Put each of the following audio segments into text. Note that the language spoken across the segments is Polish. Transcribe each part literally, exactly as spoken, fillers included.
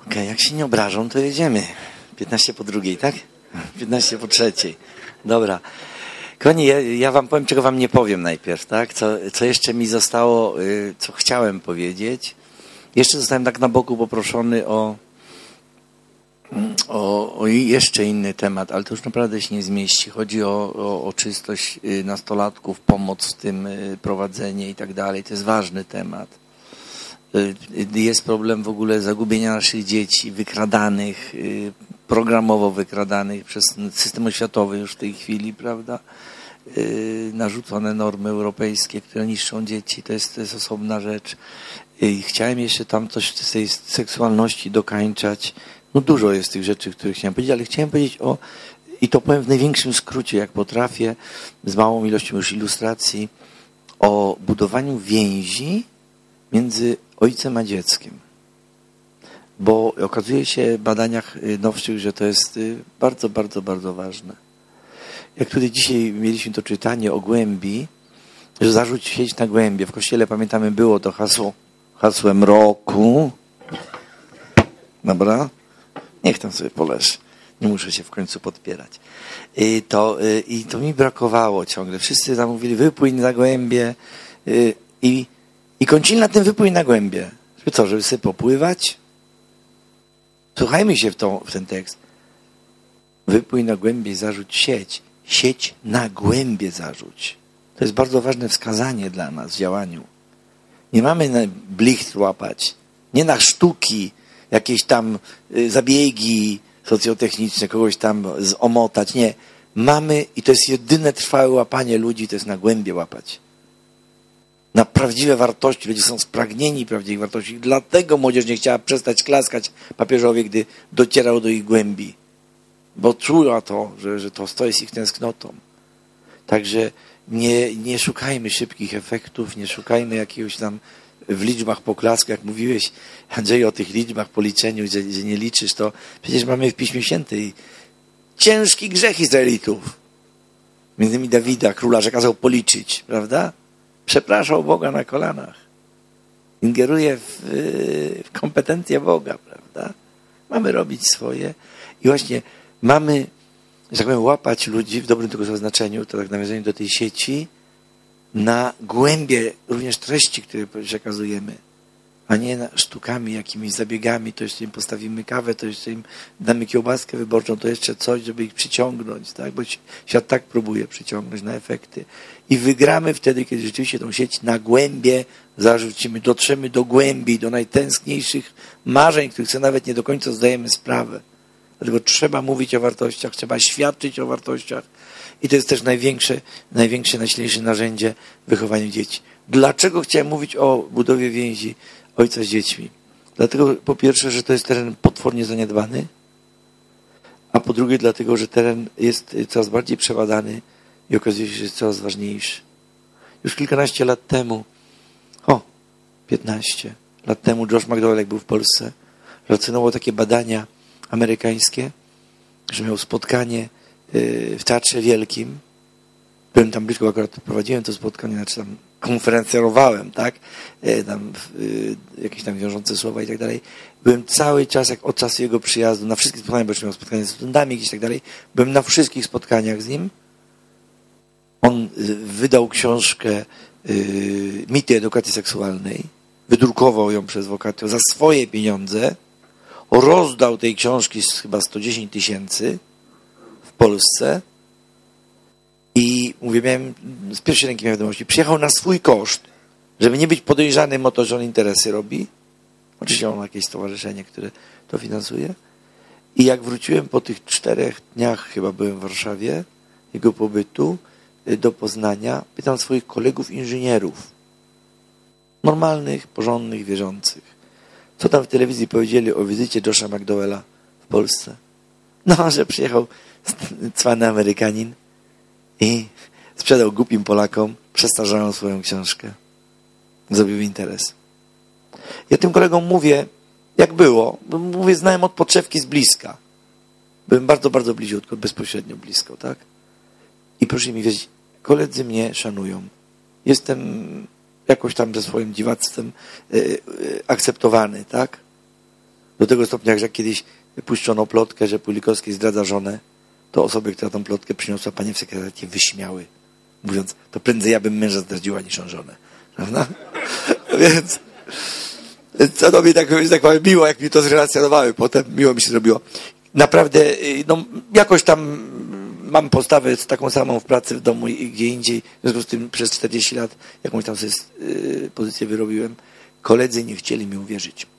Okej, okay, jak się nie obrażą, to jedziemy. piętnaście po drugiej, tak? piętnaście po trzeciej. Dobra. Kochani, ja, ja wam powiem, czego wam nie powiem najpierw, tak? Co, co jeszcze mi zostało, co chciałem powiedzieć. Jeszcze zostałem tak na boku poproszony o, o, o jeszcze inny temat, ale to już naprawdę się nie zmieści. Chodzi o, o, o czystość nastolatków, pomoc w tym, prowadzenie i tak dalej. To jest ważny temat. Jest problem w ogóle zagubienia naszych dzieci, wykradanych, programowo wykradanych przez system oświatowy już w tej chwili, prawda? Narzucone normy europejskie, które niszczą dzieci, to jest, to jest osobna rzecz. I chciałem jeszcze tam coś z tej seksualności dokańczać. No dużo jest tych rzeczy, które chciałem powiedzieć, ale chciałem powiedzieć o, i to powiem w największym skrócie, jak potrafię, z małą ilością już ilustracji, o budowaniu więzi między ojcem a dzieckiem. Bo okazuje się w badaniach nowszych, że to jest bardzo, bardzo, bardzo ważne. Jak tutaj dzisiaj mieliśmy to czytanie o głębi, że zarzuć sieć na głębie. W kościele, pamiętamy, było to hasło, hasłem roku. Dobra? Niech tam sobie poleży. Nie muszę się w końcu podpierać. I to, i to mi brakowało ciągle. Wszyscy tam mówili, wypłyń na głębie. I, i kończyli na tym wypłyń na głębie. Żeby co, żeby sobie popływać? Słuchajmy się w, tą, w ten tekst. Wypłyń na głębie i zarzuć sieć. Sieć na głębie zarzuć. To jest bardzo ważne wskazanie dla nas w działaniu. Nie mamy na blicht łapać. Nie na sztuki, jakieś tam zabiegi socjotechniczne, kogoś tam omotać. Nie. Mamy, i to jest jedyne trwałe łapanie ludzi, to jest na głębie łapać. Na prawdziwe wartości. Ludzie są spragnieni prawdziwych wartości. Dlatego młodzież nie chciała przestać klaskać papieżowi, gdy docierał do ich głębi. Bo czuła to, że, że to, to jest ich tęsknotą. Także nie, nie szukajmy szybkich efektów, nie szukajmy jakiegoś tam w liczbach poklasku, jak mówiłeś, Andrzeju, o tych liczbach, po liczeniu, że, że nie liczysz, to przecież mamy w Piśmie Świętym ciężki grzech Izraelitów. Między innymi Dawida, króla, że kazał policzyć, prawda? Przepraszał Boga na kolanach. Ingeruje w, w kompetencje Boga, prawda? Mamy robić swoje i właśnie mamy, że tak powiem, łapać ludzi w dobrym tego znaczeniu, to tak nawiązanie do tej sieci, na głębie również treści, które przekazujemy, a nie na sztukami, jakimiś zabiegami, to jeszcze im postawimy kawę, to jeszcze im damy kiełbaskę wyborczą, to jeszcze coś, żeby ich przyciągnąć, tak? Bo świat tak próbuje przyciągnąć na efekty. I wygramy wtedy, kiedy rzeczywiście tą sieć na głębie zarzucimy, dotrzemy do głębi, do najtęskniejszych marzeń, których sobie nawet nie do końca zdajemy sprawę. Dlatego trzeba mówić o wartościach, trzeba świadczyć o wartościach i to jest też największe, największe, najsilniejsze narzędzie w wychowaniu dzieci. Dlaczego chciałem mówić o budowie więzi ojca z dziećmi? Dlatego po pierwsze, że to jest teren potwornie zaniedbany, a po drugie dlatego, że teren jest coraz bardziej przebadany i okazuje się, że jest coraz ważniejszy. Już kilkanaście lat temu, o, piętnaście lat temu Josh McDowell, jak był w Polsce, relacjonował takie badania amerykańskie, że miał spotkanie w Teatrze Wielkim. Byłem tam blisko, akurat prowadziłem to spotkanie, znaczy tam konferencjerowałem, tak? Tam, jakieś tam wiążące słowa i tak dalej. Byłem cały czas, jak od czasu jego przyjazdu, na wszystkich spotkaniach, bo już miał spotkania z studentami jakieś i tak dalej, byłem na wszystkich spotkaniach z nim. On wydał książkę Mity edukacji seksualnej, wydrukował ją przez Vocatio za swoje pieniądze, rozdał tej książki z chyba sto dziesięć tysięcy w Polsce i mówię, miałem z pierwszej ręki wiadomości, przyjechał na swój koszt, żeby nie być podejrzanym o to, że on interesy robi. Oczywiście on ma jakieś stowarzyszenie, które to finansuje. I jak wróciłem po tych czterech dniach, chyba byłem w Warszawie, jego pobytu do Poznania, pytam swoich kolegów inżynierów, normalnych, porządnych, wierzących, co tam w telewizji powiedzieli o wizycie Josha McDowella w Polsce. No, że przyjechał cwany Amerykanin i sprzedał głupim Polakom przestarzaną swoją książkę. Zrobił interes. Ja tym kolegom mówię, jak było, bo mówię, znałem od podszewki z bliska. Byłem bardzo, bardzo bliziutko, bezpośrednio blisko, tak? I proszę mi wiedzieć, koledzy mnie szanują. Jestem jakoś tam ze swoim dziwactwem yy, yy, akceptowany, tak? Do tego stopnia, że jak kiedyś puszczono plotkę, że Pulikowski zdradza żonę, to osoby, która tą plotkę przyniosła, panie w sekretariacie, wyśmiały, mówiąc, to prędzej ja bym męża zdradziła niż on żonę. Prawda? Więc co do mnie tak, tak powiem, miło, jak mi to zrelacjonowały. Potem miło mi się zrobiło. Naprawdę, no, jakoś tam mam postawę taką samą w pracy, w domu i gdzie indziej. W związku z tym przez czterdzieści lat jakąś tam sobie yy, pozycję wyrobiłem. Koledzy nie chcieli mi uwierzyć,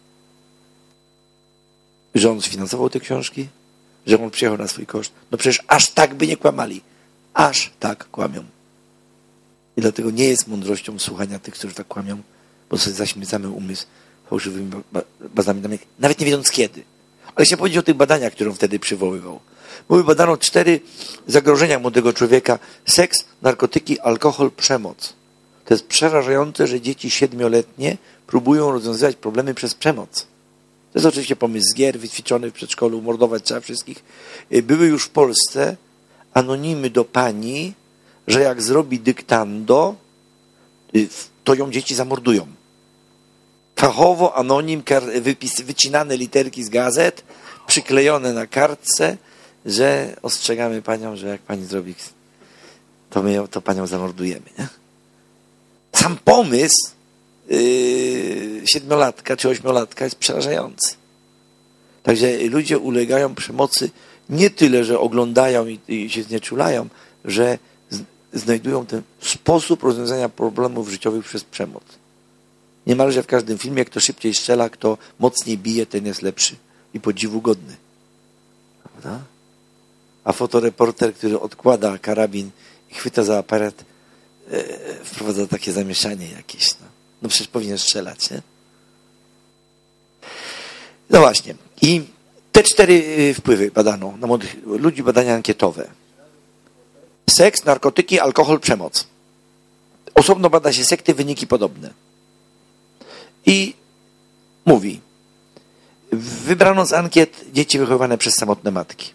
że on sfinansował te książki, że on przyjechał na swój koszt. No przecież aż tak by nie kłamali. Aż tak kłamią. I dlatego nie jest mądrością słuchania tych, którzy tak kłamią, bo sobie zaśmiecamy umysł fałszywymi bazami danych, nawet nie wiedząc kiedy. Ale chciałem powiedzieć o tych badaniach, które on wtedy przywoływał. Bo badano cztery zagrożenia młodego człowieka. Seks, narkotyki, alkohol, przemoc. To jest przerażające, że dzieci siedmioletnie próbują rozwiązywać problemy przez przemoc. To jest oczywiście pomysł z gier, wyćwiczony w przedszkolu, mordować trzeba wszystkich. Były już w Polsce anonimy do pani, że jak zrobi dyktando, to ją dzieci zamordują. Fachowo, anonim, wypis, wycinane literki z gazet, przyklejone na kartce, że ostrzegamy panią, że jak pani zrobi, to my ją, to panią zamordujemy. Nie? Sam pomysł yy, siedmiolatka czy ośmiolatka jest przerażający. Także ludzie ulegają przemocy nie tyle, że oglądają i, i się znieczulają, że z, znajdują ten sposób rozwiązania problemów życiowych przez przemoc. Niemalże w każdym filmie, kto szybciej strzela, kto mocniej bije, ten jest lepszy i podziwu godny. Prawda? A fotoreporter, który odkłada karabin i chwyta za aparat, e, wprowadza takie zamieszanie jakieś. No, no przecież powinien strzelać, nie? No właśnie. I te cztery wpływy badano na młodych ludzi, badania ankietowe. Seks, narkotyki, alkohol, przemoc. Osobno bada się sekty, wyniki podobne. I mówi, wybrano z ankiet dzieci wychowywane przez samotne matki.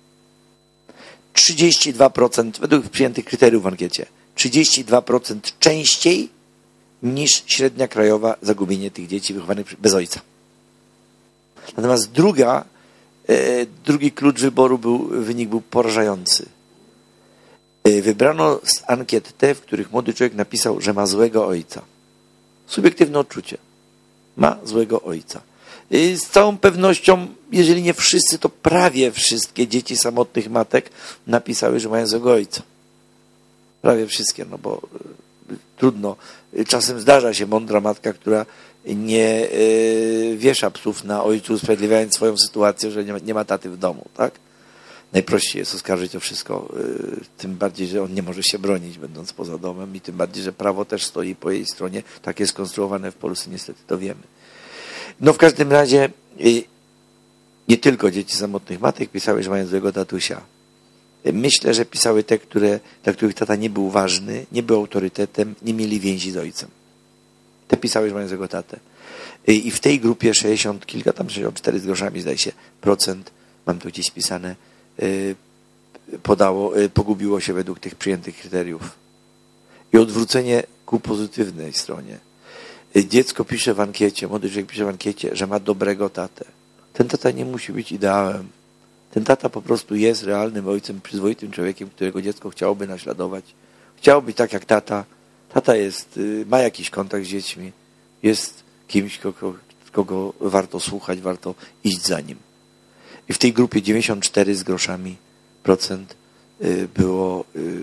trzydzieści dwa procent, według przyjętych kryteriów w ankiecie, trzydzieści dwa procent częściej niż średnia krajowa zagubienie tych dzieci wychowanych bez ojca. Natomiast druga, e, drugi klucz wyboru, był, wynik był porażający. E, wybrano z ankiet te, w których młody człowiek napisał, że ma złego ojca. Subiektywne odczucie. Ma złego ojca. E, z całą pewnością, jeżeli nie wszyscy, to prawie wszystkie dzieci samotnych matek napisały, że mają złego ojca. Prawie wszystkie, no bo e, trudno. Czasem zdarza się mądra matka, która nie y, wiesza psów na ojcu, usprawiedliwiając swoją sytuację, że nie ma, nie ma taty w domu, tak? Najprościej jest oskarżyć o wszystko, y, tym bardziej, że on nie może się bronić, będąc poza domem, i tym bardziej, że prawo też stoi po jej stronie. Tak jest skonstruowane w Polsce, niestety to wiemy. No w każdym razie y, nie tylko dzieci samotnych matek pisały, że mają złego tatusia. Myślę, że pisały te, które, dla których tata nie był ważny, nie był autorytetem, nie mieli więzi z ojcem. Te pisały, że mają złego tatę. I w tej grupie sześćdziesiąt kilka, tam sześćdziesiąt cztery z groszami, zdaje się, procent, mam to gdzieś spisane, podało, pogubiło się według tych przyjętych kryteriów. I odwrócenie ku pozytywnej stronie. Dziecko pisze w ankiecie, młody człowiek pisze w ankiecie, że ma dobrego tatę. Ten tata nie musi być ideałem. Ten tata po prostu jest realnym ojcem, przyzwoitym człowiekiem, którego dziecko chciałoby naśladować. Chciało być tak jak tata. Tata jest, ma jakiś kontakt z dziećmi, jest kimś, kogo, kogo warto słuchać, warto iść za nim. I w tej grupie dziewięćdziesiąt cztery z groszami procent było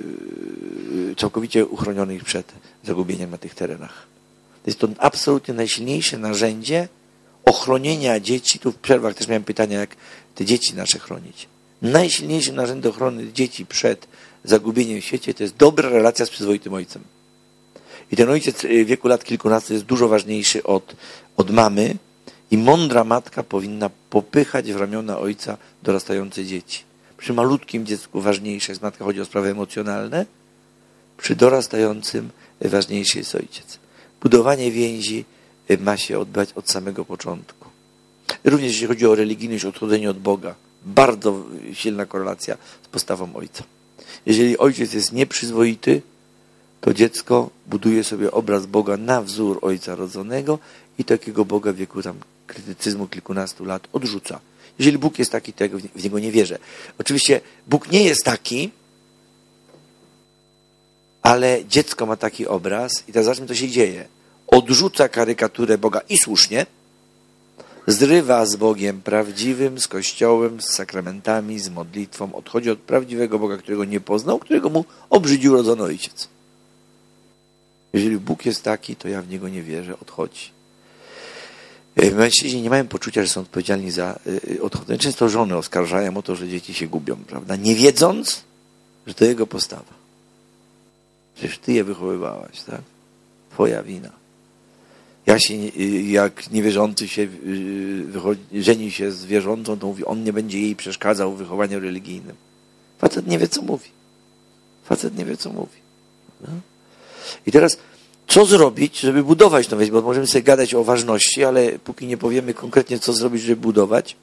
całkowicie uchronionych przed zagubieniem na tych terenach. To jest to absolutnie najsilniejsze narzędzie ochronienia dzieci. Tu w przerwach też miałem pytania, jak te dzieci nasze chronić. Najsilniejsze narzędzie ochrony dzieci przed zagubieniem w świecie to jest dobra relacja z przyzwoitym ojcem. I ten ojciec w wieku lat kilkunastu jest dużo ważniejszy od, od mamy i mądra matka powinna popychać w ramiona ojca dorastające dzieci. Przy malutkim dziecku ważniejsza jest matka, chodzi o sprawy emocjonalne, przy dorastającym ważniejszy jest ojciec. Budowanie więzi ma się odbywać od samego początku. Również jeśli chodzi o religijność, odchodzenie od Boga, bardzo silna korelacja z postawą ojca. Jeżeli ojciec jest nieprzyzwoity, to dziecko buduje sobie obraz Boga na wzór ojca rodzonego i takiego Boga w wieku tam krytycyzmu kilkunastu lat odrzuca. Jeżeli Bóg jest taki, to ja w Niego nie wierzę. Oczywiście Bóg nie jest taki, ale dziecko ma taki obraz i teraz zobaczmy, co się dzieje. Odrzuca karykaturę Boga i słusznie, zrywa z Bogiem prawdziwym, z Kościołem, z sakramentami, z modlitwą. Odchodzi od prawdziwego Boga, którego nie poznał, którego mu obrzydził rodzony ojciec. Jeżeli Bóg jest taki, to ja w Niego nie wierzę, odchodzi. Mężczyźni nie mają poczucia, że są odpowiedzialni za odchodzenie. Często żony oskarżają o to, że dzieci się gubią, prawda? Nie wiedząc, że to jego postawa. Przecież ty je wychowywałaś, tak? Twoja wina. Ja się, jak niewierzący się wychodzi, żeni się z wierzącą, to mówi, on nie będzie jej przeszkadzał w wychowaniu religijnym. Facet nie wie, co mówi. Facet nie wie, co mówi. Prawda? I teraz, co zrobić, żeby budować tą wieś? Bo możemy sobie gadać o ważności, ale póki nie powiemy konkretnie, co zrobić, żeby budować,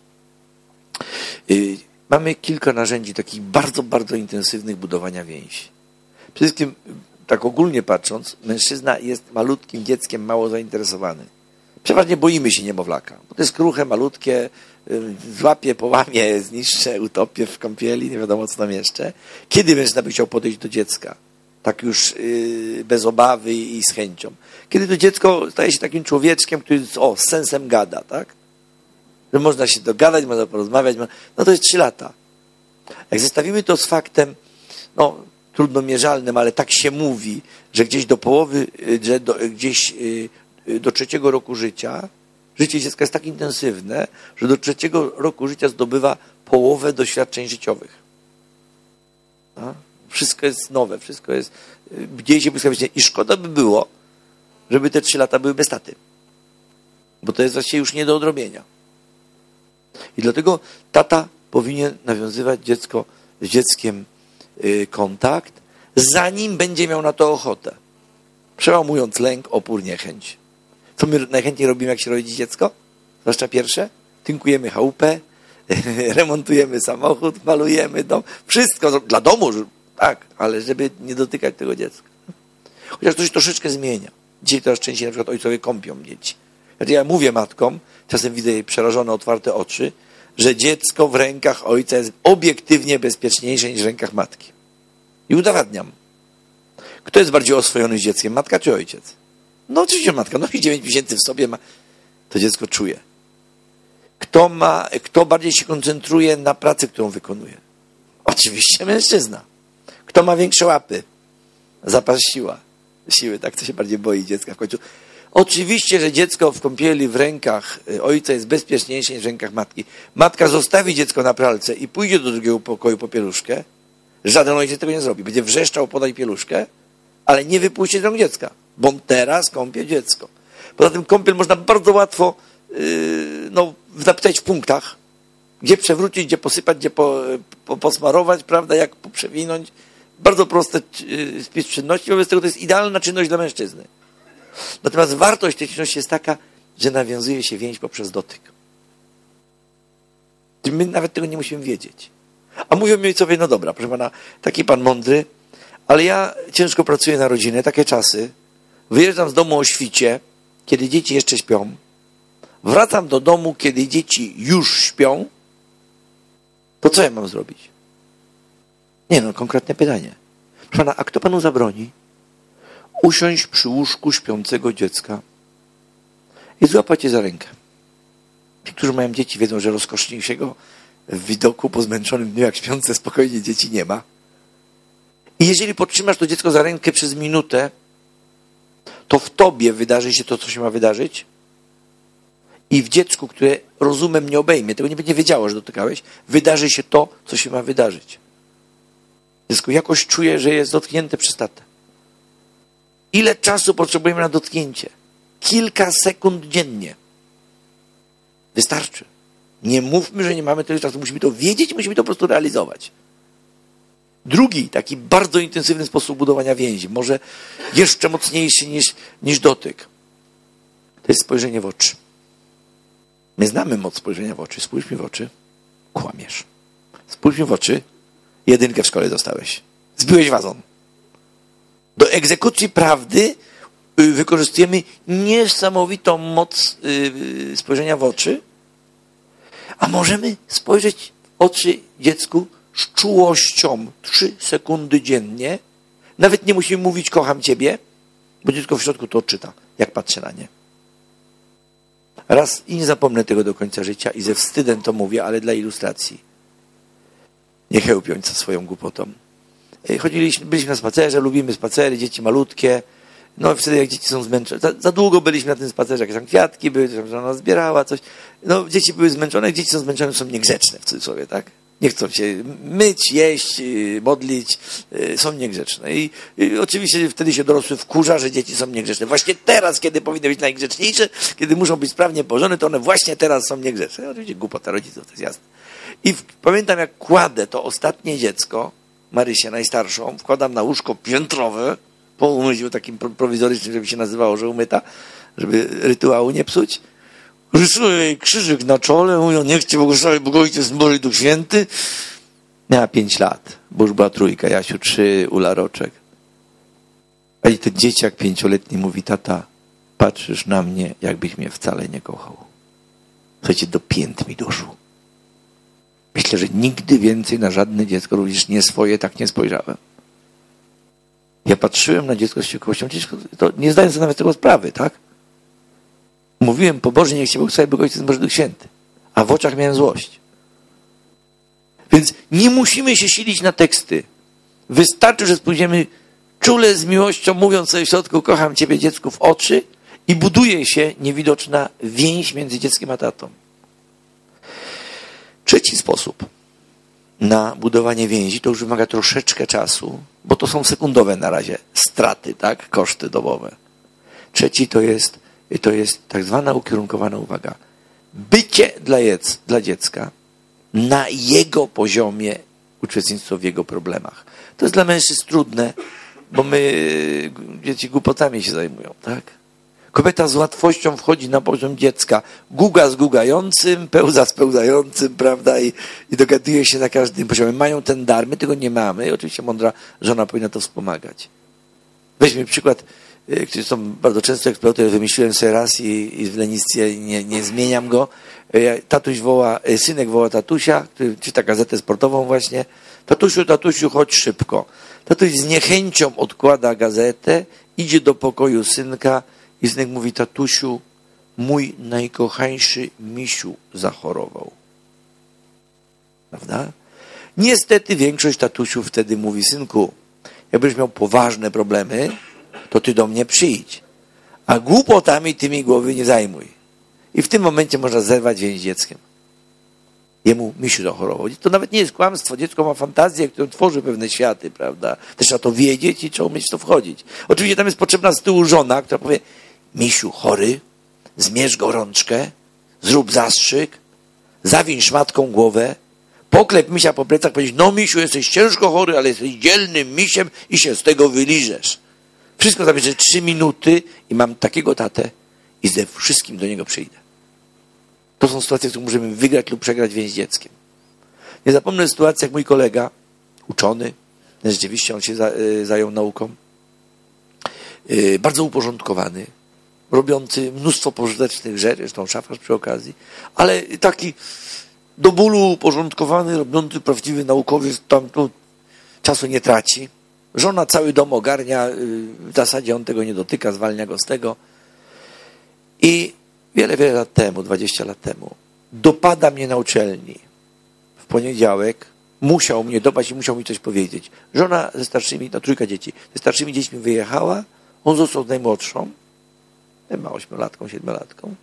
yy, mamy kilka narzędzi takich bardzo, bardzo intensywnych budowania więzi. Przede wszystkim, tak ogólnie patrząc, mężczyzna jest malutkim dzieckiem, mało zainteresowany. Przeważnie boimy się niemowlaka, bo to jest kruche, malutkie, yy, złapie, połamie, zniszczę, utopię w kąpieli, nie wiadomo co tam jeszcze. Kiedy mężczyzna by chciał podejść do dziecka? Tak już yy, bez obawy i z chęcią. Kiedy to dziecko staje się takim człowieczkiem, który o, z sensem gada, tak? Że można się dogadać, można porozmawiać, no to jest trzy lata. Jak zestawimy to z faktem, no trudno mierzalnym, ale tak się mówi, że gdzieś do połowy, że do, gdzieś yy, do trzeciego roku życia, życie dziecka jest tak intensywne, że do trzeciego roku życia zdobywa połowę doświadczeń życiowych. A? Wszystko jest nowe, wszystko jest, dzieje się błyskawicznie. I szkoda by było, żeby te trzy lata były bez taty. Bo to jest właściwie już nie do odrobienia. I dlatego tata powinien nawiązywać dziecko z dzieckiem yy, kontakt, zanim będzie miał na to ochotę. Przełamując lęk, opór, niechęć. Co my najchętniej robimy, jak się rodzi dziecko? Zwłaszcza pierwsze? Tynkujemy chałupę, remontujemy samochód, malujemy dom. Wszystko dla domu, tak, ale żeby nie dotykać tego dziecka. Chociaż to się troszeczkę zmienia. Dzisiaj coraz częściej na przykład ojcowie kąpią dzieci. Znaczy ja mówię matkom, czasem widzę jej przerażone, otwarte oczy, że dziecko w rękach ojca jest obiektywnie bezpieczniejsze niż w rękach matki. I udowadniam. Kto jest bardziej oswojony z dzieckiem, matka czy ojciec? No oczywiście matka, no i dziewięć miesięcy w sobie ma. To dziecko czuje. Kto ma, kto bardziej się koncentruje na pracy, którą wykonuje? Oczywiście mężczyzna. Kto ma większe łapy? Zapas siła. Siły, tak? Kto się bardziej boi dziecka w końcu? Oczywiście, że dziecko w kąpieli w rękach ojca jest bezpieczniejsze niż w rękach matki. Matka zostawi dziecko na pralce i pójdzie do drugiego pokoju po pieluszkę. Żaden ojciec tego nie zrobi. Będzie wrzeszczał, podaj pieluszkę, ale nie wypuści z rąk dziecka, bo teraz kąpie dziecko. Poza tym kąpiel można bardzo łatwo yy, no, zapisać w punktach, gdzie przewrócić, gdzie posypać, gdzie po, po, posmarować, prawda, jak poprzewinąć. Bardzo prosty yy, spis czynności, wobec tego to jest idealna czynność dla mężczyzny. Natomiast wartość tej czynności jest taka, że nawiązuje się więź poprzez dotyk. My nawet tego nie musimy wiedzieć. A mówią mi ojcowie, no dobra, proszę pana, taki pan mądry, ale ja ciężko pracuję na rodzinę, takie czasy, wyjeżdżam z domu o świcie, kiedy dzieci jeszcze śpią, wracam do domu, kiedy dzieci już śpią, to co ja mam zrobić? Nie no, konkretne pytanie. Proszę pana, a kto panu zabroni usiąść przy łóżku śpiącego dziecka i złapać je za rękę? Ci, którzy mają dzieci, wiedzą, że rozkoszniejszego w widoku po zmęczonym dniu, jak śpiące spokojnie dzieci nie ma. I jeżeli podtrzymasz to dziecko za rękę przez minutę, to w tobie wydarzy się to, co się ma wydarzyć, i w dziecku, które rozumem nie obejmie, tego nie będzie wiedziało, że dotykałeś, wydarzy się to, co się ma wydarzyć. Dziecko jakoś czuje, że jest dotknięte przez tatę. Ile czasu potrzebujemy na dotknięcie? Kilka sekund dziennie. Wystarczy. Nie mówmy, że nie mamy tyle czasu. Musimy to wiedzieć, musimy to po prostu realizować. Drugi, taki bardzo intensywny sposób budowania więzi, może jeszcze mocniejszy niż, niż dotyk, to jest spojrzenie w oczy. My znamy moc spojrzenia w oczy. Spójrz mi w oczy. Kłamiesz. Spójrz mi w oczy. Jedynkę w szkole dostałeś. Zbiłeś wazon. Do egzekucji prawdy wykorzystujemy niesamowitą moc spojrzenia w oczy, a możemy spojrzeć w oczy dziecku z czułością trzy sekundy dziennie. Nawet nie musimy mówić kocham ciebie, bo dziecko w środku to odczyta, jak patrzę na nie. Raz i nie zapomnę tego do końca życia i ze wstydem to mówię, ale dla ilustracji. Nie chełpią się swoją głupotą. Chodziliśmy, byliśmy na spacerze, lubimy spacery, dzieci malutkie. No wtedy jak dzieci są zmęczone, za, za długo byliśmy na tym spacerze, jakieś tam kwiatki były, tam żona zbierała coś. No dzieci były zmęczone, jak dzieci są zmęczone, są niegrzeczne w cudzysłowie, tak? Nie chcą się myć, jeść, modlić, są niegrzeczne. I, i oczywiście wtedy się dorosły wkurza, że dzieci są niegrzeczne. Właśnie teraz, kiedy powinny być najgrzeczniejsze, kiedy muszą być sprawnie położone, to one właśnie teraz są niegrzeczne. Oczywiście głupota rodziców, to jest jasne. I w, pamiętam, jak kładę to ostatnie dziecko, Marysię, najstarszą, wkładam na łóżko piętrowe, po umyciu takim prowizorycznym, żeby się nazywało, że umyta, żeby rytuału nie psuć. Rysuję jej krzyżyk na czole, mówią, niech cię błogosławi Bóg Ojciec, Boży Duch Święty. Miała pięć lat, bo już była trójka, Jasiu trzy, Ula roczek. A i ten dzieciak pięcioletni mówi, tata, patrzysz na mnie, jakbyś mnie wcale nie kochał. Słuchajcie, do pięt mi doszło. Myślę, że nigdy więcej na żadne dziecko, również nie swoje, tak nie spojrzałem. Ja patrzyłem na dziecko z ciekawością, dziecko, to nie zdając sobie nawet tego sprawy, tak? Mówiłem pobożnie, niech się błogosławi Bóg Ojciec, Boży Duch Święty. A w oczach miałem złość. Więc nie musimy się silić na teksty. Wystarczy, że spojrzymy czule z miłością, mówiąc sobie w środku, kocham ciebie, dziecku, w oczy i buduje się niewidoczna więź między dzieckiem a tatą. Trzeci sposób na budowanie więzi, to już wymaga troszeczkę czasu, bo to są sekundowe na razie straty, tak, koszty dobowe. Trzeci to jest, to jest tak zwana ukierunkowana uwaga. Bycie dla, jec, dla dziecka na jego poziomie, uczestnictwo w jego problemach. To jest dla mężczyzn trudne, bo my, dzieci głupotami się zajmują, tak? Kobieta z łatwością wchodzi na poziom dziecka. Guga z gugającym, pełza z pełzającym, prawda? I, i dogaduje się na każdym poziomie. Mają ten dar, my tego nie mamy. I oczywiście mądra żona powinna to wspomagać. Weźmy przykład, który są bardzo często eksploatuję. Wymyśliłem sobie raz i, i w lenistwie nie, nie zmieniam go. Tatuś woła, synek woła tatusia, który czyta gazetę sportową właśnie. Tatusiu, tatusiu, chodź szybko. Tatuś z niechęcią odkłada gazetę, idzie do pokoju synka, i synek mówi, tatusiu, mój najkochańszy misiu zachorował. Prawda? Niestety większość tatusiów wtedy mówi, synku, jakbyś miał poważne problemy, to ty do mnie przyjdź. A głupotami tymi głowy nie zajmuj. I w tym momencie można zerwać więź z dzieckiem. Jemu misiu zachorował. To nawet nie jest kłamstwo. Dziecko ma fantazję, którą tworzy pewne światy, prawda? Też trzeba to wiedzieć i trzeba umieć w to wchodzić. Oczywiście tam jest potrzebna z tyłu żona, która powie, misiu chory, zmierz gorączkę, zrób zastrzyk, zawiń szmatką głowę, poklep misia po plecach, powiedzieć, no misiu, jesteś ciężko chory, ale jesteś dzielnym misiem i się z tego wyliżesz. Wszystko zabierze trzy minuty i mam takiego tatę i ze wszystkim do niego przyjdę. To są sytuacje, w których możemy wygrać lub przegrać więź z dzieckiem. Nie zapomnę sytuacji, jak mój kolega, uczony, rzeczywiście on się za, y, zajął nauką, y, bardzo uporządkowany, robiący mnóstwo pożytecznych rzeczy, zresztą szafarz przy okazji, ale taki do bólu uporządkowany, robiący prawdziwy naukowiec, tam tu czasu nie traci. Żona cały dom ogarnia, w zasadzie on tego nie dotyka, zwalnia go z tego. I wiele, wiele lat temu, dwadzieścia lat temu, dopada mnie na uczelni. W poniedziałek musiał mnie dopaść i musiał mi coś powiedzieć. Żona ze starszymi, no trójka dzieci, ze starszymi dziećmi wyjechała, on został z najmłodszą, ma ośmiolatką, siedmiolatką.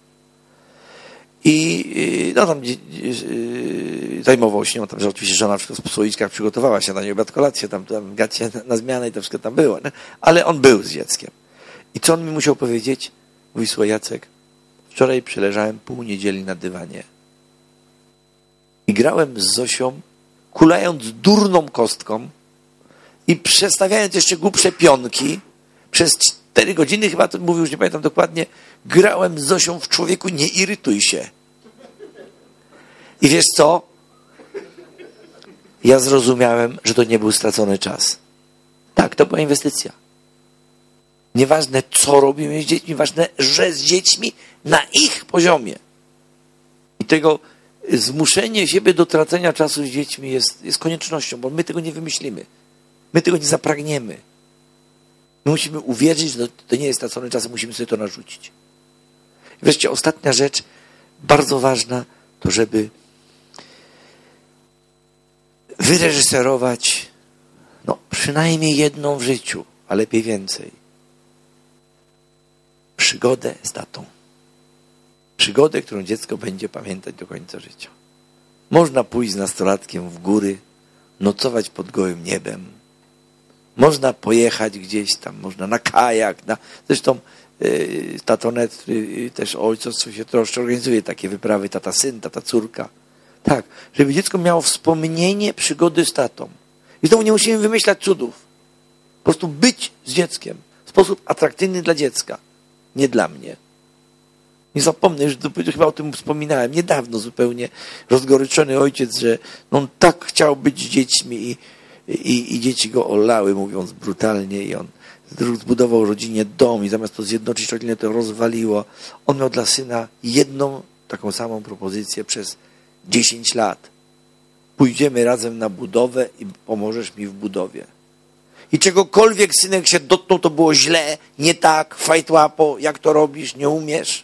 I no tam zajmował się nią, tam, że oczywiście żona w słoiczkach przygotowała się na niego, kolację, tam, tam gacie na, na zmianę i to wszystko tam było. Nie? Ale on był z dzieckiem. I co on mi musiał powiedzieć? Mówi, słuchaj Jacek, wczoraj przeleżałem pół niedzieli na dywanie i grałem z Zosią, kulając durną kostką i przestawiając jeszcze głupsze pionki przez cztery godziny, chyba to mówił, już nie pamiętam dokładnie, grałem z Zosią w Człowieku, nie irytuj się. I wiesz co? Ja zrozumiałem, że to nie był stracony czas. Tak, to była inwestycja. Nieważne, co robimy z dziećmi, ważne, że z dziećmi na ich poziomie. I tego zmuszenie siebie do tracenia czasu z dziećmi jest, jest koniecznością, bo my tego nie wymyślimy. My tego nie zapragniemy. My musimy uwierzyć, że to nie jest stracony czas, musimy sobie to narzucić. I wreszcie ostatnia rzecz, bardzo ważna, to żeby wyreżyserować no, przynajmniej jedną w życiu, a lepiej więcej. Przygodę z tatą. Przygodę, którą dziecko będzie pamiętać do końca życia. Można pójść z nastolatkiem w góry, nocować pod gołym niebem. Można pojechać gdzieś tam, można na kajak. Na... Zresztą yy, tatonet, yy, też o ojcostwo się troszczy, organizuje takie wyprawy, tata syn, tata córka. Tak, żeby dziecko miało wspomnienie przygody z tatą. I znowu nie musimy wymyślać cudów. Po prostu być z dzieckiem w sposób atrakcyjny dla dziecka. Nie dla mnie. Nie zapomnę, że chyba o tym wspominałem niedawno zupełnie, rozgoryczony ojciec, że no on tak chciał być z dziećmi i, i, i dzieci go olały, mówiąc brutalnie, i on zbudował rodzinie dom i zamiast to zjednoczyć rodzinę, to rozwaliło. On miał dla syna jedną taką samą propozycję przez dziesięć lat. Pójdziemy razem na budowę i pomożesz mi w budowie. I czegokolwiek synek się dotknął, to było źle, nie tak, fajtłapo, jak to robisz, nie umiesz.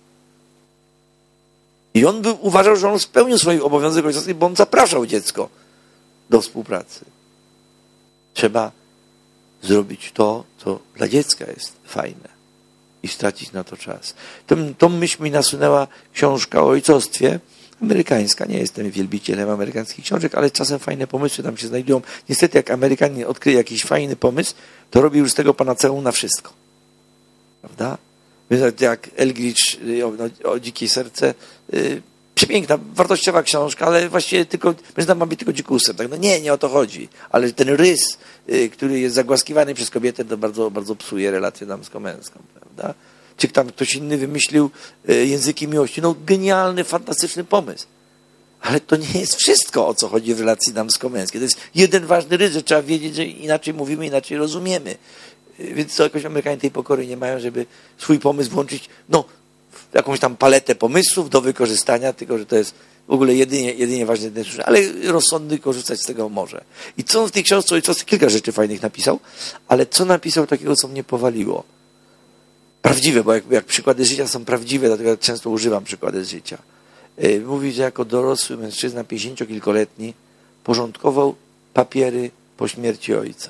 I on by uważał, że on spełnił swój obowiązek ojcowski, bo on zapraszał dziecko do współpracy. Trzeba zrobić to, co dla dziecka jest fajne i stracić na to czas. Tą, tą myśl mi nasunęła książka o ojcostwie, amerykańska. Nie jestem wielbicielem amerykańskich książek, ale czasem fajne pomysły tam się znajdują. Niestety, jak Amerykanin odkryje jakiś fajny pomysł, to robi już z tego panaceum na wszystko. Prawda? Więc jak Eldridge o, o Dzikie Serce, yy, przepiękna, wartościowa książka, ale właściwie tylko, mężczyzna ma być tylko dzikusem. Tak? No nie, nie o to chodzi. Ale ten rys, yy, który jest zagłaskiwany przez kobietę, to bardzo, bardzo psuje relację damsko-męską. Prawda? Czy tam ktoś inny wymyślił yy, języki miłości. No genialny, fantastyczny pomysł. Ale to nie jest wszystko, o co chodzi w relacji damsko-męskiej. To jest jeden ważny rys, że trzeba wiedzieć, że inaczej mówimy, inaczej rozumiemy. Więc to jakoś Amerykanie tej pokory nie mają, żeby swój pomysł włączyć no, w jakąś tam paletę pomysłów do wykorzystania, tylko że to jest w ogóle jedynie, jedynie ważne, ale rozsądny korzystać z tego może. I co on w tej książce ojcowskiej, kilka rzeczy fajnych napisał, ale co napisał takiego, co mnie powaliło? Prawdziwe, bo jak, jak przykłady życia są prawdziwe, dlatego ja często używam przykłady z życia. Mówi, że jako dorosły mężczyzna pięćdziesięciokilkoletni porządkował papiery po śmierci ojca.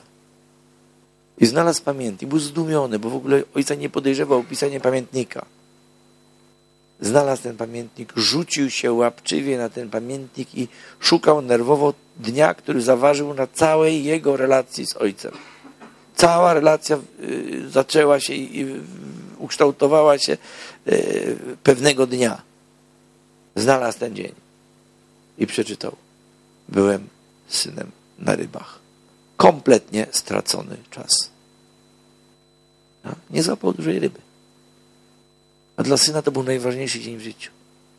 I znalazł pamiętnik. Był zdumiony, bo w ogóle ojca nie podejrzewał o pisanie pamiętnika. Znalazł ten pamiętnik, rzucił się łapczywie na ten pamiętnik i szukał nerwowo dnia, który zaważył na całej jego relacji z ojcem. Cała relacja y, zaczęła się i y, ukształtowała się y, pewnego dnia. Znalazł ten dzień i przeczytał. Byłem synem na rybach. Kompletnie stracony czas. No, nie złapał dużej ryby. A dla syna to był najważniejszy dzień w życiu.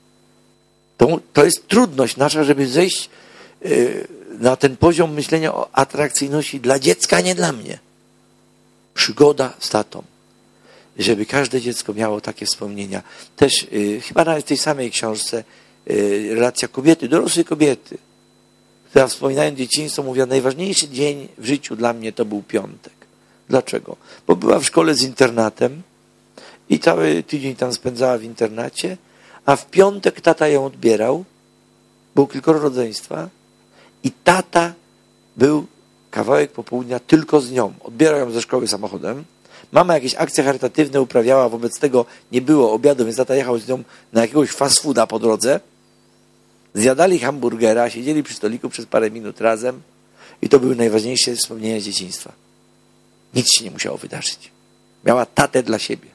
To, to jest trudność nasza, żeby zejść yy, na ten poziom myślenia o atrakcyjności dla dziecka, a nie dla mnie. Przygoda z tatą. Żeby każde dziecko miało takie wspomnienia. Też yy, chyba nawet w tej samej książce yy, relacja kobiety, dorosłej kobiety, która wspominając dzieciństwo mówiła, najważniejszy dzień w życiu dla mnie to był piątek. Dlaczego? Bo była w szkole z internatem i cały tydzień tam spędzała w internacie, a w piątek tata ją odbierał, było kilkoro rodzeństwa i tata był kawałek popołudnia tylko z nią. Odbierał ją ze szkoły samochodem. Mama jakieś akcje charytatywne uprawiała, wobec tego nie było obiadu, więc tata jechał z nią na jakiegoś fast fooda po drodze. Zjadali hamburgera, siedzieli przy stoliku przez parę minut razem i to były najważniejsze wspomnienia z dzieciństwa. Nic się nie musiało wydarzyć. Miała tatę dla siebie.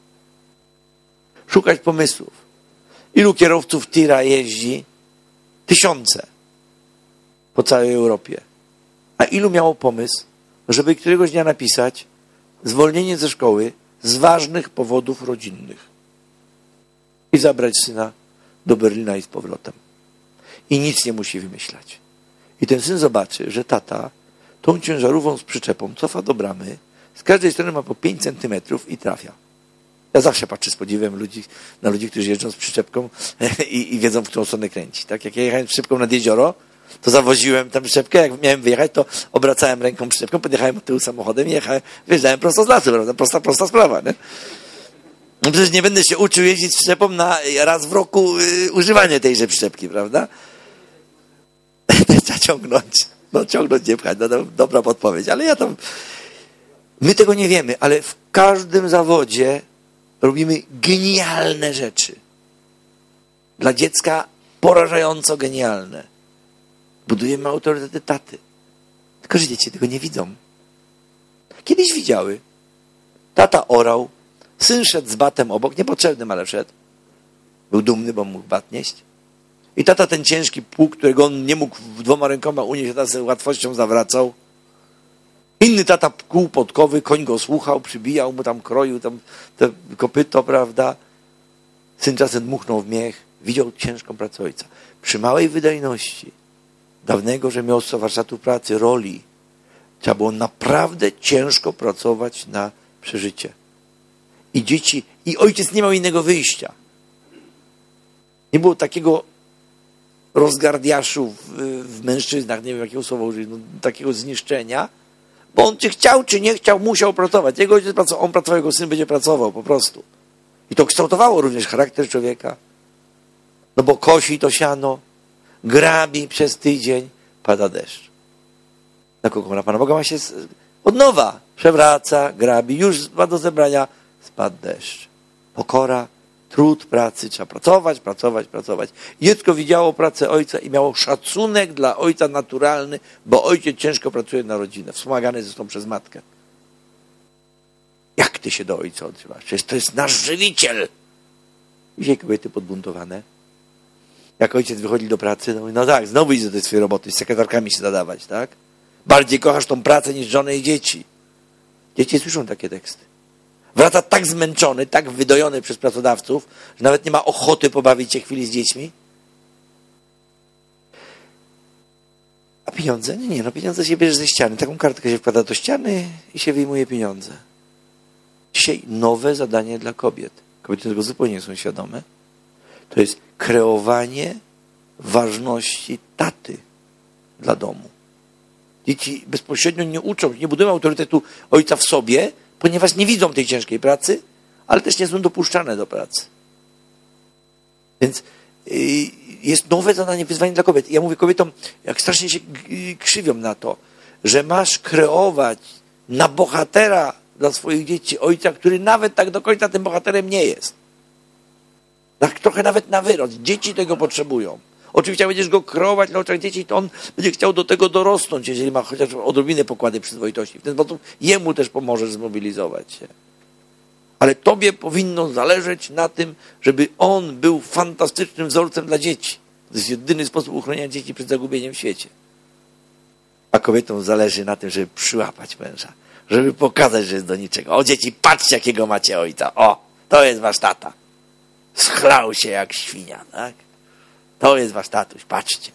Szukać pomysłów. Ilu kierowców tira jeździ? Tysiące. Po całej Europie. A ilu miało pomysł, żeby któregoś dnia napisać zwolnienie ze szkoły z ważnych powodów rodzinnych i zabrać syna do Berlina i z powrotem. I nic nie musi wymyślać. I ten syn zobaczy, że tata tą ciężarówką z przyczepą cofa do bramy, z każdej strony ma po pięć centymetrów i trafia. Ja zawsze patrzę z podziwem ludzi, na ludzi, którzy jeżdżą z przyczepką i, i wiedzą, w którą stronę kręci. Tak? Jak ja jechałem z przyczepką nad jezioro, to zawoziłem tę przyczepkę, jak miałem wyjechać, to obracałem ręką przyczepką, podjechałem od tyłu samochodem i jechałem, wjeżdżałem prosto z lasu, prawda? Prosta, prosta sprawa, nie? No przecież nie będę się uczył jeździć z przyczepą na raz w roku y, używanie tejże przyczepki, prawda? Trzeba ciągnąć. No ciągnąć, nie pchać. No, no, dobra podpowiedź. Ale ja tam... My tego nie wiemy, ale w każdym zawodzie robimy genialne rzeczy. Dla dziecka porażająco genialne. Budujemy autorytety taty. Tylko, że dzieci tego nie widzą. Kiedyś widziały. Tata orał, syn szedł z batem obok, niepotrzebnym, ale szedł. Był dumny, bo mógł bat nieść. I tata ten ciężki pług, którego on nie mógł dwoma rękoma unieść, tata z łatwością zawracał. Inny tata kłuł podkowy, koń go słuchał, przybijał mu tam, kroił tam te kopyto, prawda. Syn czasem dmuchnął w miech, widział ciężką pracę ojca. Przy małej wydajności dawnego rzemiosła, warsztatu pracy, roli, trzeba było naprawdę ciężko pracować na przeżycie. I dzieci, i ojciec nie miał innego wyjścia. Nie było takiego rozgardiaszu w, w mężczyznach, nie wiem jakiego słowa użyć, no, takiego zniszczenia, bo on czy chciał, czy nie chciał, musiał pracować. Jego ojciec pracował, on pracował, jego syn będzie pracował po prostu. I to kształtowało również charakter człowieka. No bo kosi to siano, grabi przez tydzień, pada deszcz. Na kogo? Na Pana Boga ma się od nowa. Przewraca, grabi, już ma do zebrania, spadł deszcz. Pokora, trud pracy, trzeba pracować, pracować, pracować. Dziecko widziało pracę ojca i miało szacunek dla ojca naturalny, bo ojciec ciężko pracuje na rodzinę, wspomagany zresztą przez matkę. Jak ty się do ojca odzywasz? Przecież to jest nasz żywiciel. Dzisiaj kobiety podbuntowane. Jak ojciec wychodzi do pracy, no, mówi, no tak, znowu idzie do tej swojej roboty, z sekretarkami się zadawać, tak? Bardziej kochasz tą pracę niż żonę i dzieci. Dzieci słyszą takie teksty. Wraca tak zmęczony, tak wydojony przez pracodawców, że nawet nie ma ochoty pobawić się chwili z dziećmi. A pieniądze? Nie, nie, no pieniądze się bierze ze ściany. Taką kartkę się wkłada do ściany i się wyjmuje pieniądze. Dzisiaj nowe zadanie dla kobiet. Kobiety tego zupełnie nie są świadome. To jest kreowanie ważności taty dla domu. Dzieci bezpośrednio nie uczą, nie budują autorytetu ojca w sobie, ponieważ nie widzą tej ciężkiej pracy, ale też nie są dopuszczane do pracy. Więc jest nowe zadanie, wyzwanie dla kobiet. Ja mówię kobietom, jak strasznie się krzywią na to, że masz kreować na bohatera dla swoich dzieci ojca, który nawet tak do końca tym bohaterem nie jest. Tak trochę nawet na wyrost. Dzieci tego potrzebują. Oczywiście jak będziesz go kreować na oczach dzieci, to on będzie chciał do tego dorosnąć, jeżeli ma chociaż odrobinę pokłady przyzwoitości. W ten sposób jemu też pomożesz zmobilizować się. Ale tobie powinno zależeć na tym, żeby on był fantastycznym wzorcem dla dzieci. To jest jedyny sposób uchronienia dzieci przed zagubieniem w świecie. A kobietom zależy na tym, żeby przyłapać męża. Żeby pokazać, że jest do niczego. O dzieci, patrzcie jakiego macie ojca. O, to jest wasz tata. Schlał się jak świnia, tak? To jest wasz tatuś, patrzcie.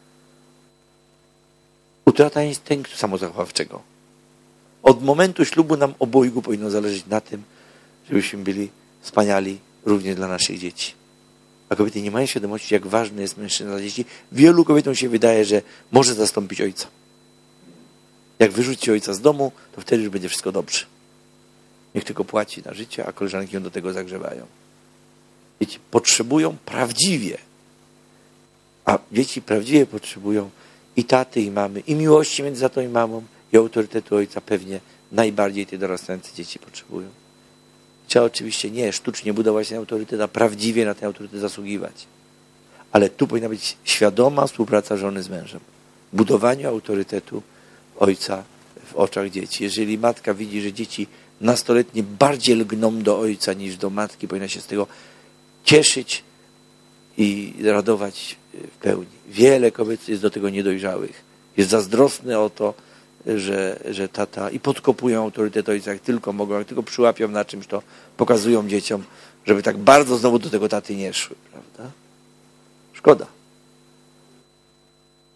Utrata instynktu samozachowawczego. Od momentu ślubu nam obojgu powinno zależeć na tym, żebyśmy byli wspaniali również dla naszych dzieci. A kobiety nie mają świadomości, jak ważny jest mężczyzna dla dzieci. Wielu kobietom się wydaje, że może zastąpić ojca. Jak wyrzuci ojca z domu, to wtedy już będzie wszystko dobrze. Niech tylko płaci na życie, a koleżanki ją do tego zagrzewają. Dzieci potrzebują prawdziwie, a dzieci prawdziwie potrzebują i taty, i mamy, i miłości między tatą i mamą, i autorytetu ojca pewnie najbardziej te dorastające dzieci potrzebują. Trzeba oczywiście nie sztucznie budować ten autorytet, a prawdziwie na ten autorytet zasługiwać. Ale tu powinna być świadoma współpraca żony z mężem. Budowaniu autorytetu ojca w oczach dzieci. Jeżeli matka widzi, że dzieci nastoletnie bardziej lgną do ojca niż do matki, powinna się z tego cieszyć i radować w pełni. Wiele kobiet jest do tego niedojrzałych. Jest zazdrosny o to, że, że tata i podkopują autorytet ojca, jak tylko mogą, jak tylko przyłapią na czymś, to pokazują dzieciom, żeby tak bardzo znowu do tego taty nie szły. Prawda? Szkoda.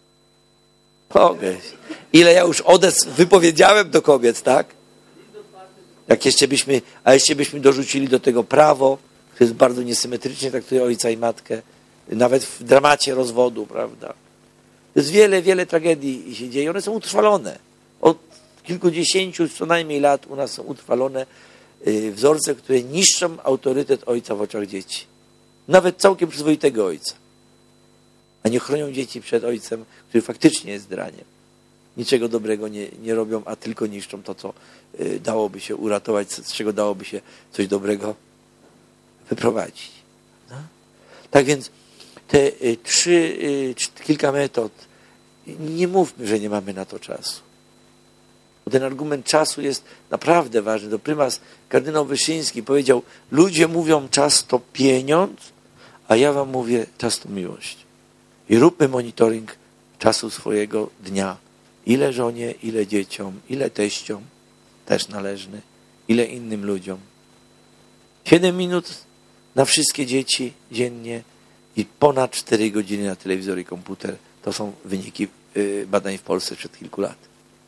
Mogę. Ile ja już odes wypowiedziałem do kobiet, tak? Jak jeszcze byśmy, a jeszcze byśmy dorzucili do tego prawo, które jest bardzo niesymetrycznie traktuje ojca i matkę, nawet w dramacie rozwodu, prawda? To jest wiele, wiele tragedii się dzieje. One są utrwalone. Od kilkudziesięciu co najmniej lat u nas są utrwalone wzorce, które niszczą autorytet ojca w oczach dzieci. Nawet całkiem przyzwoitego ojca. A nie chronią dzieci przed ojcem, który faktycznie jest draniem. Niczego dobrego nie, nie robią, a tylko niszczą to, co dałoby się uratować, z czego dałoby się coś dobrego wyprowadzić. No? Tak więc te trzy, kilka metod, nie mówmy, że nie mamy na to czasu. Bo ten argument czasu jest naprawdę ważny. To prymas kardynał Wyszyński powiedział, ludzie mówią, czas to pieniądz, a ja wam mówię, czas to miłość. I róbmy monitoring czasu swojego dnia. Ile żonie, ile dzieciom, ile teściom, też należny, ile innym ludziom. Siedem minut na wszystkie dzieci dziennie i ponad cztery godziny na telewizor i komputer. To są wyniki badań w Polsce sprzed kilku lat.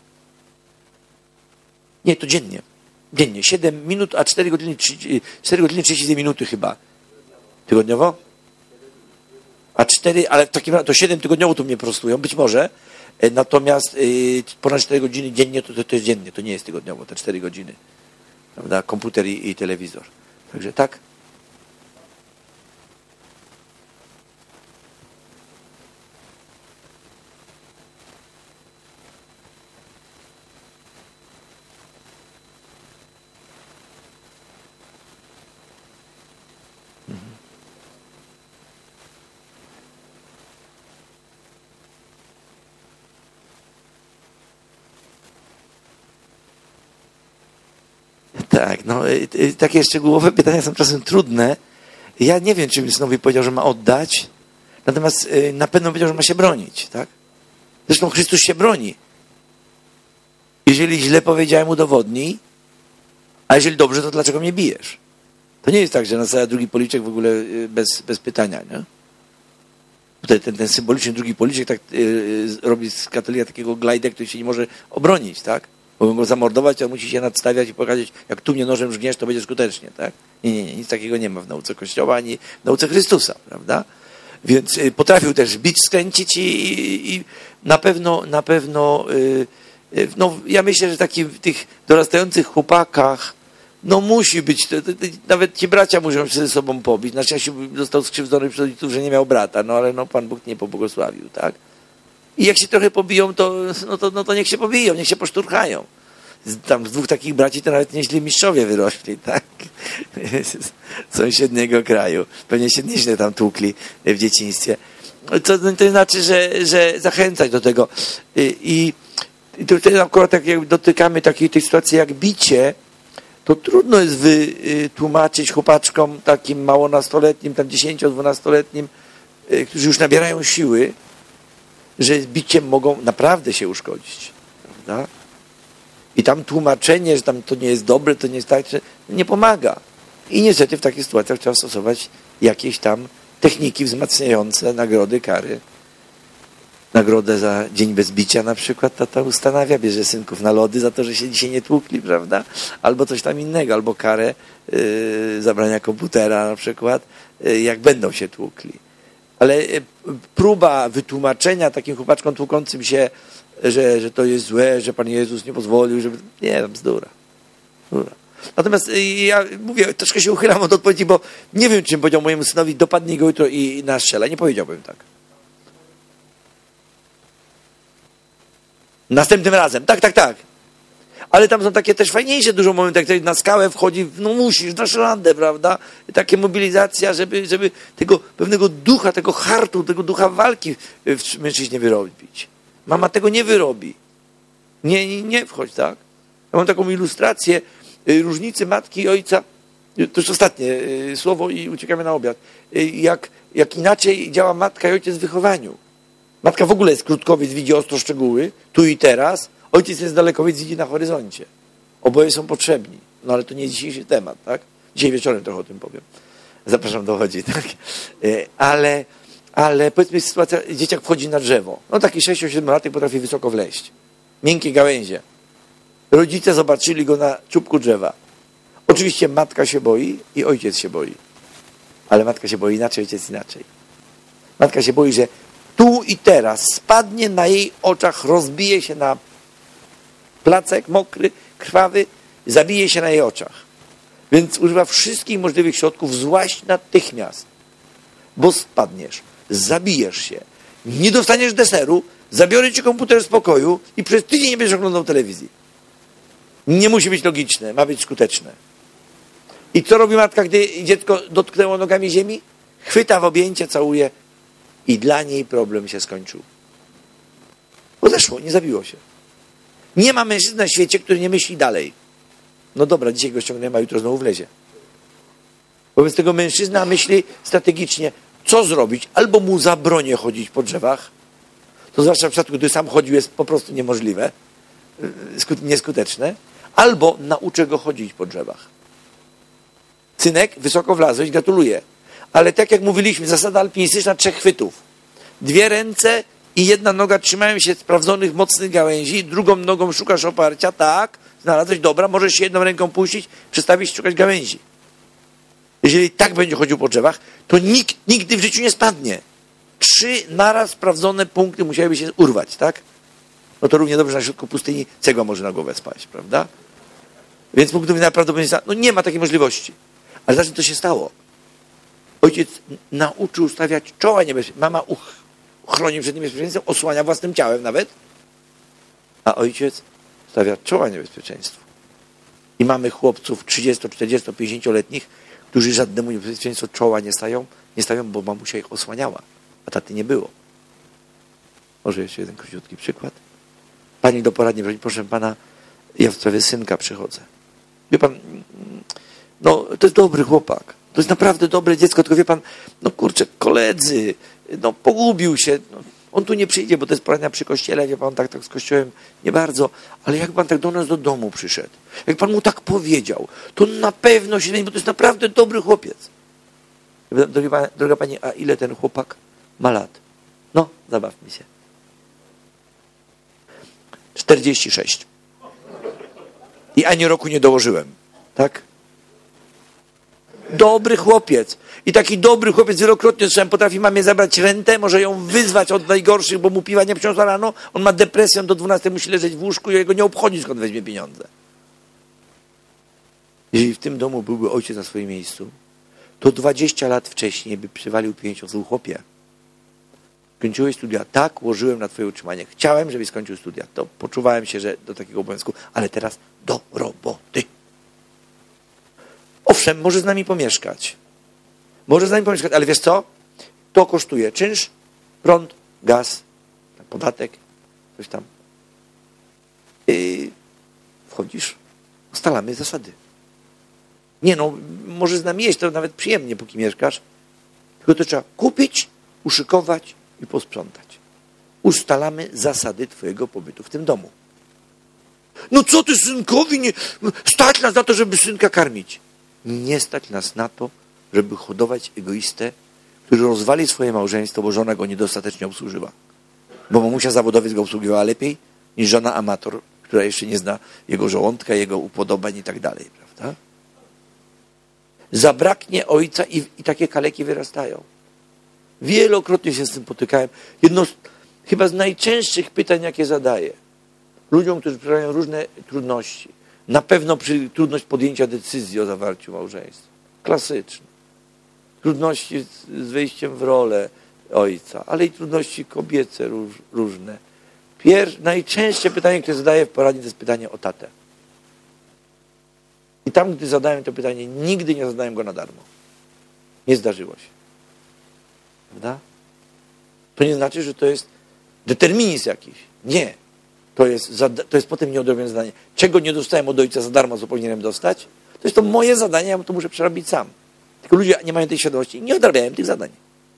Nie, to dziennie. Dziennie. siedem minut, a cztery godziny, cztery godziny trzydzieści dwie minuty chyba. Tygodniowo? A cztery, ale w takim razie to siedem tygodniowo tu mnie prostują, być może. Natomiast y, ponad cztery godziny dziennie to, to, to jest dziennie, to nie jest tygodniowo, te cztery godziny. Prawda? Komputer i, i telewizor. Także tak. Tak, no takie szczegółowe pytania są czasem trudne. Ja nie wiem, czy synowi powiedział, że ma oddać, natomiast na pewno powiedział, że ma się bronić, tak? Zresztą Chrystus się broni. Jeżeli źle powiedziałem, udowodnij, a jeżeli dobrze, to dlaczego mnie bijesz? To nie jest tak, że nastawia drugi policzek w ogóle bez, bez pytania, nie? Tutaj ten, ten symboliczny drugi policzek tak yy, robi z katolika takiego glajdę, który się nie może obronić, tak? Mogą go zamordować, a musi się nadstawiać i pokazać, jak tu mnie nożem żgniesz, to będzie skutecznie, tak? Nie, nie, nie, nic takiego nie ma w nauce Kościoła, ani w nauce Chrystusa, prawda? Więc y, potrafił też bić, skręcić i, i, i na pewno, na pewno, y, y, no ja myślę, że taki w tych dorastających chłopakach, no musi być, to, to, to, nawet ci bracia muszą się ze sobą pobić. Znaczy, ja się został skrzywdzony przez rodziców, że nie miał brata, no ale no Pan Bóg nie pobłogosławił, tak? I jak się trochę pobiją, to, no to, no to niech się pobiją, niech się poszturchają. Tam z dwóch takich braci to nawet nieźli mistrzowie wyrośli, tak? Z sąsiedniego kraju. Pewnie się nieźle tam tłukli w dzieciństwie. To, to znaczy, że, że zachęcać do tego. I, i tutaj akurat tak jak dotykamy takiej tej sytuacji jak bicie, to trudno jest wytłumaczyć chłopaczkom takim małonastoletnim, tam dziesięcio-dwunastoletnim, którzy już nabierają siły, że biciem mogą naprawdę się uszkodzić. Prawda? I tam tłumaczenie, że tam to nie jest dobre, to nie jest tak, że nie pomaga. I niestety w takich sytuacjach trzeba stosować jakieś tam techniki wzmacniające, nagrody, kary. Nagrodę za dzień bez bicia na przykład tata ustanawia, bierze synków na lody za to, że się dzisiaj nie tłukli, prawda? Albo coś tam innego, albo karę yy, zabrania komputera na przykład, yy, jak będą się tłukli. Ale próba wytłumaczenia takim chłopaczkom tłukącym się, że, że to jest złe, że Pan Jezus nie pozwolił, żeby... Nie, tam bzdura. bzdura. Natomiast ja mówię, troszkę się uchylam od odpowiedzi, bo nie wiem, czym powiedział mojemu synowi, dopadnij go jutro i nastrzela. Nie powiedziałbym tak. Następnym razem. Tak, tak, tak. Ale tam są takie też fajniejsze dużo momenty, jak ktoś na skałę wchodzi, no musisz, dasz radę, prawda? Takie mobilizacja, żeby, żeby tego pewnego ducha, tego hartu, tego ducha walki w mężczyźnie wyrobić. Mama tego nie wyrobi. Nie, nie, nie wchodź, tak? Ja mam taką ilustrację różnicy matki i ojca. To już ostatnie słowo i uciekamy na obiad. Jak, jak inaczej działa matka i ojciec w wychowaniu. Matka w ogóle jest krótkowiec, widzi ostro szczegóły, tu i teraz. Ojciec jest dalekowiec, widzi na horyzoncie. Oboje są potrzebni. No ale to nie jest dzisiejszy temat, tak? Dzisiaj wieczorem trochę o tym powiem. Zapraszam do chodzi, tak? Ale, ale powiedzmy sytuacja, dzieciak wchodzi na drzewo. No taki sześcio-siedmiolatek potrafi wysoko wleźć. Miękkie gałęzie. Rodzice zobaczyli go na czubku drzewa. Oczywiście matka się boi i ojciec się boi. Ale matka się boi inaczej, ojciec inaczej. Matka się boi, że tu i teraz spadnie na jej oczach, rozbije się na placek mokry, krwawy, zabije się na jej oczach. Więc używa wszystkich możliwych środków, złaź natychmiast, bo spadniesz, zabijesz się, nie dostaniesz deseru, zabiorę ci komputer z pokoju i przez tydzień nie będziesz oglądał telewizji. Nie musi być logiczne, ma być skuteczne. I co robi matka, gdy dziecko dotknęło nogami ziemi? Chwyta w objęcie, całuje i dla niej problem się skończył. Bo zeszło, nie zabiło się. Nie ma mężczyzny na świecie, który nie myśli dalej. No dobra, dzisiaj go ściągnąłem, a jutro znowu wlezie. Wobec tego mężczyzna myśli strategicznie, co zrobić. Albo mu zabronię chodzić po drzewach, to zwłaszcza w przypadku, gdy sam chodził, jest po prostu niemożliwe, nieskuteczne, albo nauczę go chodzić po drzewach. Synek, wysoko wlazłeś, gratuluję. Ale tak jak mówiliśmy, zasada alpinistyczna trzech chwytów. Dwie ręce i jedna noga trzymają się sprawdzonych, mocnych gałęzi, drugą nogą szukasz oparcia, tak, znalazłeś, dobra, możesz się jedną ręką puścić, przestawić, szukać gałęzi. Jeżeli tak będzie chodził po drzewach, to nikt nigdy w życiu nie spadnie. Trzy naraz sprawdzone punkty musiałyby się urwać, tak? No to równie dobrze na środku pustyni cegła może na głowę spaść, prawda? Więc punktów naprawdę no nie ma takiej możliwości. Ale znaczy to się stało. Ojciec nauczył stawiać czoła niebezpieczeństwa. Mama chroni przed niebezpieczeństwem, osłania własnym ciałem nawet. A ojciec stawia czoła niebezpieczeństwu. I mamy chłopców trzydziesto, czterdziesto, pięćdziesięcioletnich, którzy żadnemu niebezpieczeństwu czoła nie stają, nie stawią, bo mamusia ich osłaniała, a taty nie było. Może jeszcze jeden króciutki przykład. Pani do poradni, proszę pana, ja w sprawie synka przychodzę. Wie pan, no to jest dobry chłopak, to jest naprawdę dobre dziecko, tylko wie pan, no kurczę, koledzy, no pogubił się, no, on tu nie przyjdzie, bo to jest poradnia przy kościele, wie pan, tak, tak z kościołem nie bardzo, ale jak pan tak do nas do domu przyszedł, jak pan mu tak powiedział, to na pewno się zmieni, bo to jest naprawdę dobry chłopiec. Droga, droga pani, a ile ten chłopak ma lat? No, zabawmy się. czterdzieści sześć. I ani roku nie dołożyłem. Tak? Dobry chłopiec. I taki dobry chłopiec wielokrotnie słyszałem, potrafi mamie zabrać rentę, może ją wyzwać od najgorszych, bo mu piwa nie przyniosła rano. On ma depresję, on do dwunastej musi leżeć w łóżku i jego nie obchodzi, skąd weźmie pieniądze. Jeżeli w tym domu byłby ojciec na swoim miejscu, to dwadzieścia lat wcześniej by przywalił pięciu chłopie. Skończyłeś studia. Tak, łożyłem na twoje utrzymanie. Chciałem, żebyś skończył studia. To poczuwałem się, że do takiego obowiązku, ale teraz do roboty. Owszem, może z nami pomieszkać. Może z nami pomieszkać, ale wiesz co? To kosztuje czynsz, prąd, gaz, podatek, coś tam. I wchodzisz, ustalamy zasady. Nie no, możesz z nami jeść, to nawet przyjemnie, póki mieszkasz. Tylko to trzeba kupić, uszykować i posprzątać. Ustalamy zasady twojego pobytu w tym domu. No co ty, synkowi, nie stać nas na to, żeby synka karmić. Nie stać nas na to, żeby hodować egoistę, który rozwali swoje małżeństwo, bo żona go niedostatecznie obsłużyła. Bo mamusia zawodowiec go obsługiwała lepiej niż żona amator, która jeszcze nie zna jego żołądka, jego upodobań i tak dalej, prawda? Zabraknie ojca i, i takie kaleki wyrastają. Wielokrotnie się z tym potykałem. Jedno z, chyba z najczęstszych pytań, jakie zadaję ludziom, którzy przeżywają różne trudności, na pewno przy trudność podjęcia decyzji o zawarciu małżeństwa. Klasyczne. Trudności z, z wejściem w rolę ojca, ale i trudności kobiece róż, różne. Pier, najczęstsze pytanie, które zadaję w poradni, to jest pytanie o tatę. I tam, gdy zadałem to pytanie, nigdy nie zadałem go na darmo. Nie zdarzyło się. Prawda? To nie znaczy, że to jest determinizm jakiś. Nie. To jest, to jest potem nieodrobione zadanie. Czego nie dostałem od ojca za darmo, co powinienem dostać? To jest to moje zadanie, ja to muszę przerobić sam. Tylko ludzie nie mają tej świadomości i nie odrabiają tych zadań.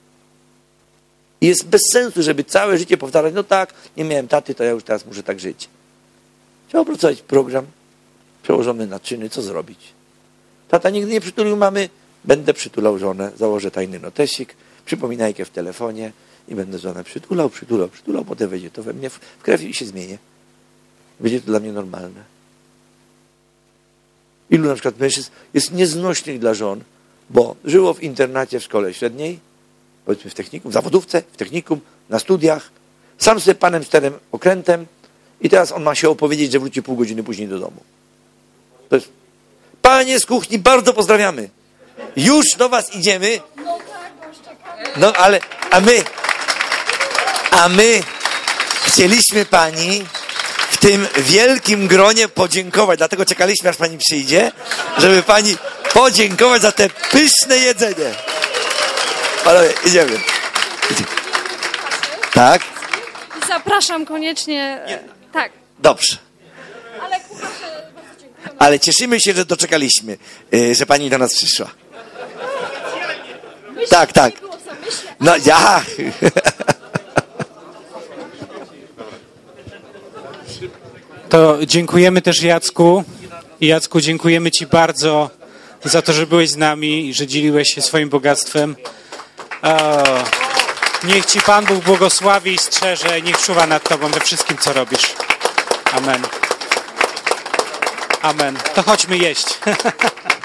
I jest bez sensu, żeby całe życie powtarzać, no tak, nie miałem taty, to ja już teraz muszę tak żyć. Trzeba opracować program przełożony na czyny, co zrobić. Tata nigdy nie przytulił mamy, będę przytulał żonę, założę tajny notesik, przypominajkę w telefonie i będę żonę przytulał, przytulał, przytulał, potem wejdzie to we mnie w krew i się zmienię. Będzie to dla mnie normalne. Ilu na przykład mężczyzn jest nieznośnych dla żon, bo żyło w internacie w szkole średniej, powiedzmy w technikum, w zawodówce, w technikum, na studiach, sam sobie panem sterem okrętem i teraz on ma się opowiedzieć, że wróci pół godziny później do domu. To jest... Panie z kuchni, bardzo pozdrawiamy. Już do was idziemy. No ale, a my, a my chcieliśmy pani w tym wielkim gronie podziękować, dlatego czekaliśmy, aż pani przyjdzie, żeby pani podziękować za te pyszne jedzenie. Panowie, idziemy. idziemy. Tak? Zapraszam koniecznie. Tak. Dobrze. Ale kucharze bardzo dziękuję. Ale cieszymy się, że doczekaliśmy, że pani do nas przyszła. Tak, tak. No ja. To dziękujemy też Jacku. I Jacku, dziękujemy ci bardzo za to, że byłeś z nami i że dzieliłeś się swoim bogactwem. O, niech ci Pan Bóg błogosławi i strzeże, niech czuwa nad tobą we wszystkim, co robisz. Amen. Amen. To chodźmy jeść.